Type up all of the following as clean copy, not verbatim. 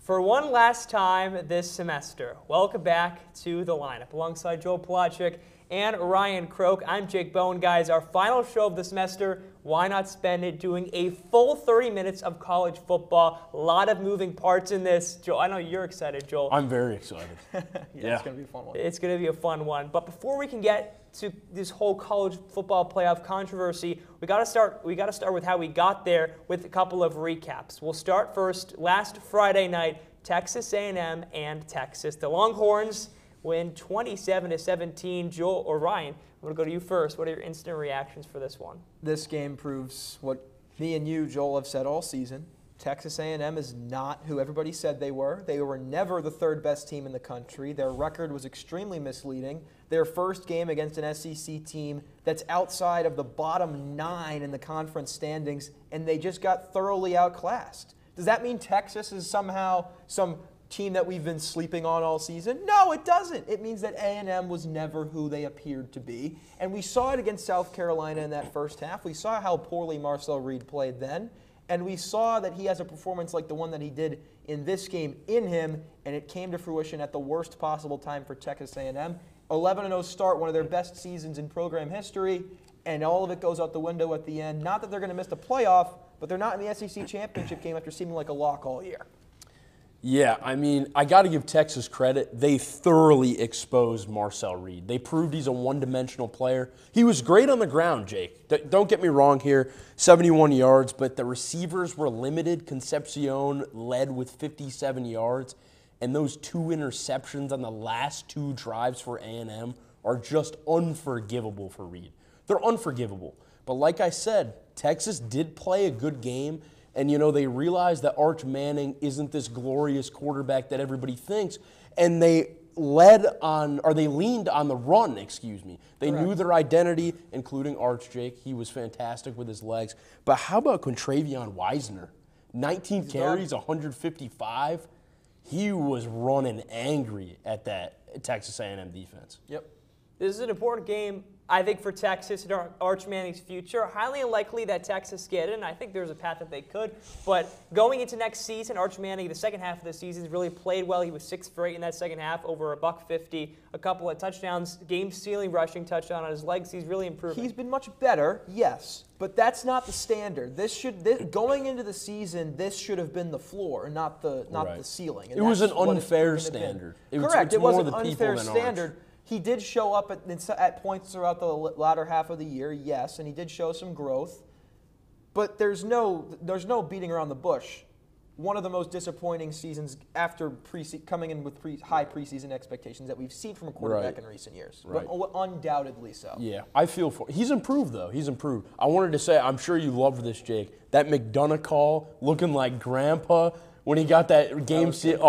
For one last time this semester, welcome back to the lineup. Alongside Joel Plachik and Ryan Croak, I'm Jake Bowen. Guys, our final show of the semester, why not spend it doing a full 30 minutes of college football? A lot of moving parts in this. Joel, I know you're excited, Joel. I'm very excited. Yeah, it's going to be a fun one. It's going to be a fun one. But before we can get to this whole college football playoff controversy, we got to start with how we got there with a couple of recaps. We'll start first. Last Friday night, Texas A&M and Texas. The Longhorns win 27-17. Joel or Ryan, I'm going to go to you first. What are your instant reactions for this one? This game proves what me and you, Joel, have said all season. Texas A&M is not who everybody said they were. They were never the third best team in the country. Their record was extremely misleading. Their first game against an SEC team that's outside of the bottom 9 in the conference standings, and they just got thoroughly outclassed. Does that mean Texas is somehow some team that we've been sleeping on all season? No, it doesn't. It means that A&M was never who they appeared to be. And we saw it against South Carolina in that first half. We saw how poorly Marcel Reed played then. And we saw that he has a performance like the one that he did in this game in him, and it came to fruition at the worst possible time for Texas A&M. 11-0 start, one of their best seasons in program history, and all of it goes out the window at the end. Not that they're going to miss the playoff, but they're not in the SEC championship game after seeming like a lock all year. Yeah, I mean, I got to give Texas credit. They thoroughly exposed Marcel Reed. They proved he's a one-dimensional player. He was great on the ground, Jake. Don't get me wrong here, 71 yards, but the receivers were limited. Concepcion led with 57 yards, and those 2 interceptions on the last 2 drives for A&M are just unforgivable for Reed. They're unforgivable. But like I said, Texas did play a good game. And, you know, they realized that Arch Manning isn't this glorious quarterback that everybody thinks. And they leaned on the run, They Correct. knew their identity, including Arch Jake. He was fantastic with his legs. But how about Quintravion Wisner? 19 carries, 155. He was running angry at that Texas A&M defense. Yep. This is an important game, I think, for Texas and Arch Manning's future. Highly unlikely that Texas get in. I think there's a path that they could. But going into next season, Arch Manning, the second half of the season, has really played well. He was 6 for 8 in that second half, over $150, a couple of touchdowns, game-stealing rushing touchdown on his legs. He's really improving. He's been much better, yes, but that's not the standard. Going into the season, this should have been the floor, not the ceiling. And it was an that's what it's unfair proven to be. standard. Correct. It's It was more an the people unfair than standard. Arch. He did show up at points throughout the latter half of the year, yes, and he did show some growth. But there's no beating around the bush. One of the most disappointing seasons after coming in with high preseason expectations that we've seen from a quarterback in recent years. Right. But undoubtedly so. Yeah, I feel for he's improved though. He's improved. I wanted to say, I'm sure you loved this, Jake. That McDonough call, looking like grandpa when he got that game.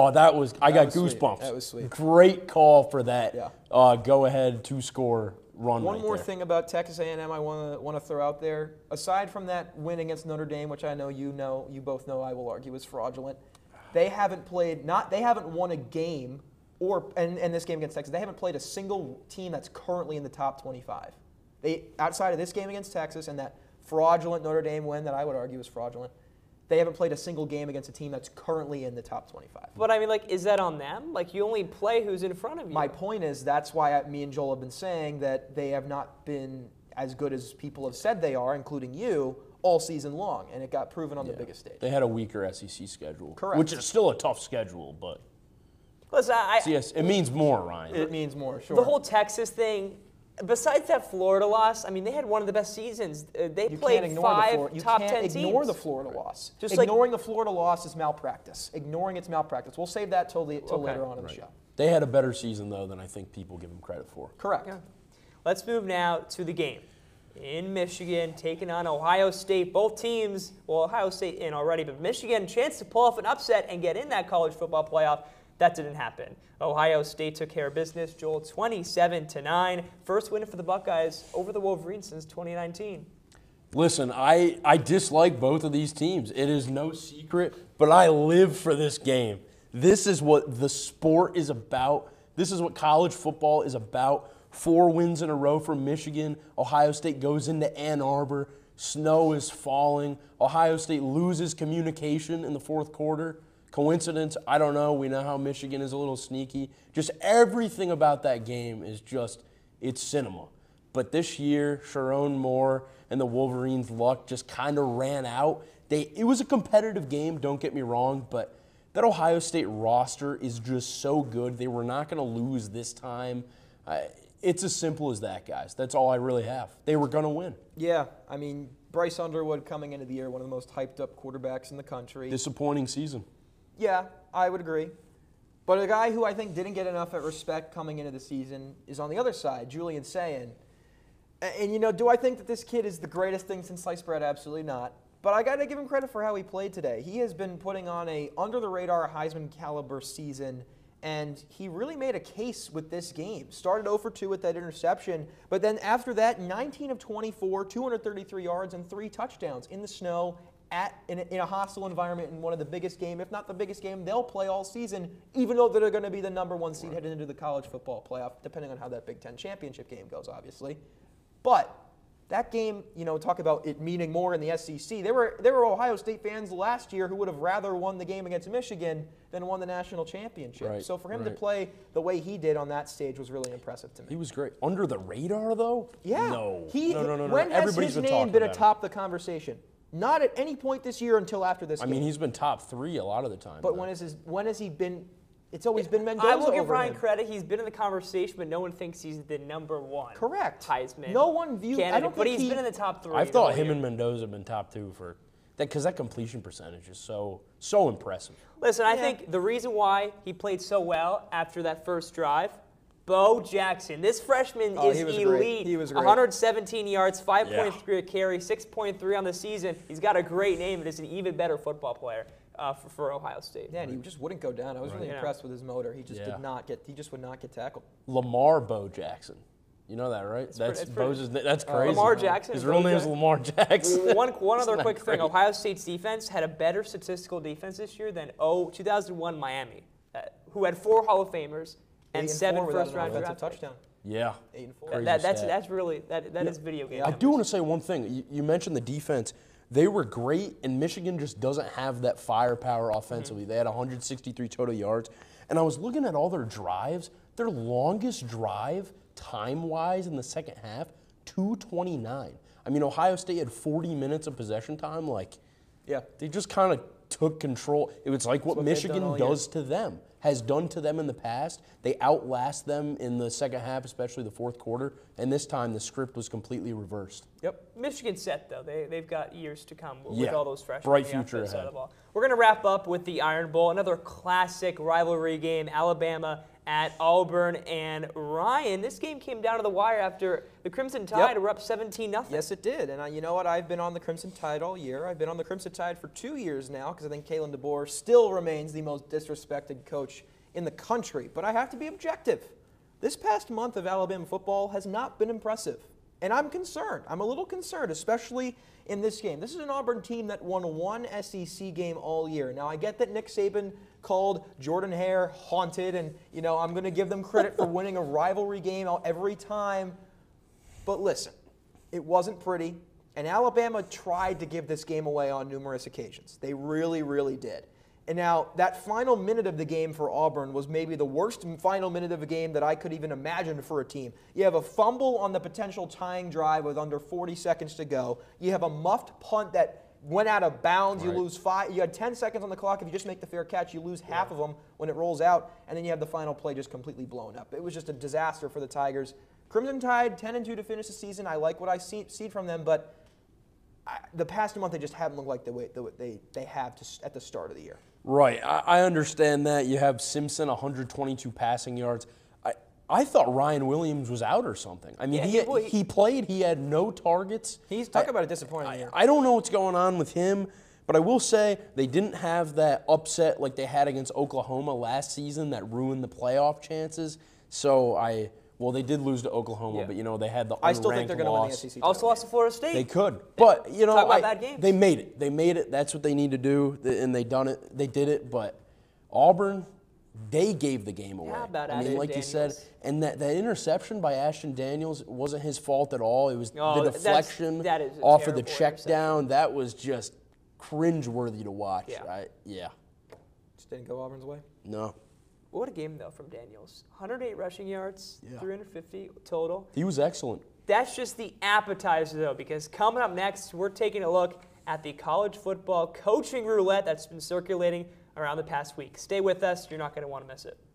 I got goosebumps. That was sweet. Great call for that. Yeah. Go ahead 2-score run. One right more there. thing about Texas A&M I want to throw out there. Aside from that win against Notre Dame, which I know you both know I will argue is fraudulent, they haven't won a game in this game against Texas. They haven't played a single team that's currently in the top 25. Outside of this game against Texas and that fraudulent Notre Dame win that I would argue is fraudulent, they haven't played a single game against a team that's currently in the top 25. But I mean, is that on them? You only play who's in front of you. My point is that's why me and Joel have been saying that they have not been as good as people have said they are, including you, all season long, and it got proven on the biggest stage. They had a weaker SEC schedule. Correct. Which is still a tough schedule, but Listen, yes, it means more, Ryan. It means more, sure. the whole Texas thing, besides that Florida loss, I mean, they had one of the best seasons. They played 5 top 10 teams. You can't ignore the Florida loss. Just ignoring the Florida loss is malpractice. Ignoring it's malpractice. We'll save that till later on in the show. They had a better season, though, than I think people give them credit for. Correct. Yeah. Let's move now to the game. In Michigan, taking on Ohio State. Both teams, well, Ohio State in already, but Michigan, chance to pull off an upset and get in that college football playoff. That didn't happen. Ohio State took care of business. Joel, 27-9. First win for the Buckeyes over the Wolverines since 2019. Listen, I dislike both of these teams. It is no secret, but I live for this game. This is what the sport is about. This is what college football is about. 4 wins in a row for Michigan. Ohio State goes into Ann Arbor. Snow is falling. Ohio State loses communication in the fourth quarter. Coincidence? I don't know. We know how Michigan is a little sneaky. Just everything about that game is just, it's cinema. But this year, Sharon Moore and the Wolverines' luck just kind of ran out. It was a competitive game, don't get me wrong, but that Ohio State roster is just so good. They were not going to lose this time. It's as simple as that, guys. That's all I really have. They were going to win. Yeah, I mean, Bryce Underwood coming into the year, one of the most hyped-up quarterbacks in the country. Disappointing season. Yeah, I would agree. But a guy who I think didn't get enough at respect coming into the season is on the other side, Julian Sayin. And, you know, do I think that this kid is the greatest thing since sliced bread? Absolutely not. But I got to give him credit for how he played today. He has been putting on a under-the-radar Heisman-caliber season, and he really made a case with this game. Started 0 for 2 with that interception, but then after that, 19 of 24, 233 yards, and 3 touchdowns in the snow in a hostile environment in one of the biggest game, if not the biggest game, they'll play all season, even though they're going to be the #1 seed headed into the college football playoff, depending on how that Big Ten championship game goes, obviously. But that game, you know, talk about it meaning more in the SEC. There were Ohio State fans last year who would have rather won the game against Michigan than won the national championship. Right, so for him to right. play the way he did on that stage was really impressive to me. He was great. Under the radar, though? Yeah. No. No. No. When has Everybody's his been name talking been about him. atop the conversation? Not at any point this year until after this I game. mean, he's been top 3 a lot of the time. But though. when has he been? It's always been Mendoza I will give over Ryan him. credit. He's been in the conversation, but no one thinks he's the #1. Correct. Heisman. No one views. Candidate, I don't but think he's been in the top 3. I the thought whole him year. and Mendoza have been top 2 for that because that completion percentage is so impressive. Listen, I Yeah. think the reason why he played so well after that first drive, Bo Jackson. This freshman is he was elite. great. He was great. 117 yards, 5.3 a carry, 6.3 on the season. He's got a great name and is an even better football player for Ohio State. Yeah, and he just wouldn't go down. I was really Yeah. impressed with his motor. He just Yeah. did not get. He just would not get tackled. Lamar Bo Jackson. You know that, right? That's it's pretty- Bo's. That's crazy. Lamar Jackson. His and real Bo name is Jackson. Lamar Jackson. One other Isn't quick that thing. great? Ohio State's defense had a better statistical defense this year than 2001 Miami, who had 4 Hall of Famers and 7 without an first-round offensive draft picks. touchdown. Yeah. 8-4. Crazy That's stat. really that is video game. I do want to say one thing. You mentioned the defense. They were great, and Michigan just doesn't have that firepower offensively. They had 163 total yards. And I was looking at all their drives. Their longest drive, time-wise, in the second half, 2:29. I mean, Ohio State had 40 minutes of possession time. Like, Yeah. they just kind of took control. It was like what what they've done Michigan all year. does to them, has done to them in the past. They outlast them in the second half, especially the fourth quarter. And this time, the script was completely reversed. Yep. Michigan's set, though. They've got years to come with Yeah. all those freshmen. Bright on the future offensive side ahead. of the ball. We're going to wrap up with the Iron Bowl, another classic rivalry game, Alabama at Auburn. And Ryan, this game came down to the wire after the Crimson Tide were up 17-0. Yes, it did. And you know what? I've been on the Crimson Tide all year. I've been on the Crimson Tide for 2 years now because I think Kalen DeBoer still remains the most disrespected coach in the country. But I have to be objective. This past month of Alabama football has not been impressive. And I'm concerned. I'm a little concerned, especially in this game. This is an Auburn team that won 1 SEC game all year. Now, I get that Nick Saban called Jordan Hare haunted, and, you know, I'm going to give them credit for winning a rivalry game every time. But listen, it wasn't pretty, and Alabama tried to give this game away on numerous occasions. They really, really did. And now, that final minute of the game for Auburn was maybe the worst final minute of a game that I could even imagine for a team. You have a fumble on the potential tying drive with under 40 seconds to go. You have a muffed punt that went out of bounds. Right. You lose 5. You had 10 seconds on the clock. If you just make the fair catch, you lose half of them when it rolls out. And then you have the final play just completely blown up. It was just a disaster for the Tigers. Crimson Tide, 10-2 to finish the season. I like what I see from them, but the past month they just haven't looked like the way they have at the start of the year. Right. I understand that. You have Simpson, 122 passing yards. I thought Ryan Williams was out or something. I mean, Yeah, he played. He had no targets. He's talking about a disappointing year. I don't know what's going on with him, but I will say they didn't have that upset like they had against Oklahoma last season that ruined the playoff chances. So they did lose to Oklahoma, Yeah. but, you know, they had the unranked I still think they're going to win the loss. SEC title. Also lost to Florida State. They could, but you know, Talk about bad games. they made it. They made it. That's what they need to do, and they done it. They did it. But Auburn, they gave the game away. How about I mean, Ashton like you said, Daniels? and that interception by Ashton Daniels wasn't his fault at all. It was Oh, the that's- deflection that is a off of the terrible check interception. down. That was just cringeworthy to watch. Yeah. Yeah. It's Didn't go Auburn's way. No. What a game, though, from Daniels. 108 rushing yards, Yeah. 350 total. He was excellent. That's just the appetizer, though, because coming up next, we're taking a look at the college football coaching roulette that's been circulating around the past week. Stay with us. You're not going to want to miss it.